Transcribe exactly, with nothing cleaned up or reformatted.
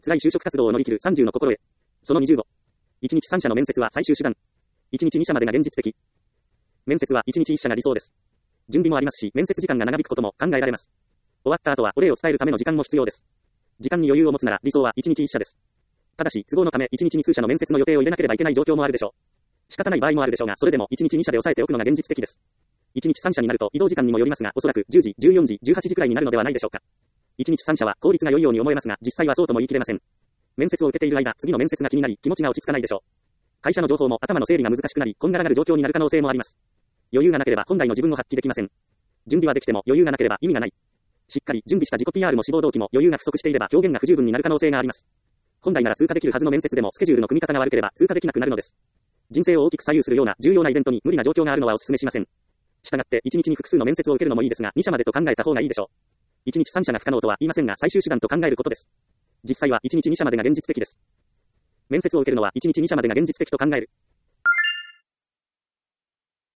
辛い就職活動を乗り切るさんじゅうの心得。そのにじゅうご。いちにちさん社の面接は最終手段。いちにちに社までが現実的。面接はいちにちいち社が理想です。準備もありますし、面接時間が長引くことも考えられます。終わった後はお礼を伝えるための時間も必要です。時間に余裕を持つなら理想はいちにちいち社です。ただし、都合のためいちにちに数社の面接の予定を入れなければいけない状況もあるでしょう。仕方ない場合もあるでしょうが、それでもいちにちに社で抑えておくのが現実的です。いちにちさん社になると移動時間にもよりますが、おそらくじゅうじ、じゅうよじ、じゅうはちじくらいになるのではないでしょうか。いちにちさん社は効率が良いように思えますが、実際はそうとも言い切れません。面接を受けている間、次の面接が気になり、気持ちが落ち着かないでしょう。会社の情報も頭の整理が難しくなり、こんがらがる状況になる可能性もあります。余裕がなければ本来の自分を発揮できません。準備はできても余裕がなければ意味がない。しっかり準備した自己 ピーアール も志望動機も余裕が不足していれば表現が不十分になる可能性があります。本来なら通過できるはずの面接でもスケジュールの組み方が悪ければ通過できなくなるのです。人生を大きく左右するような重要なイベントに無理な状況があるのはお勧めしません。したがっていちにちに複数の面接を受けるのもいいですが、に社までと考えた方がいいでしょう。いちにちさん社が不可能とは言いませんが、最終手段と考えることです。実際はいちにちに社までが現実的です。面接を受けるのはいちにちに社までが現実的と考える。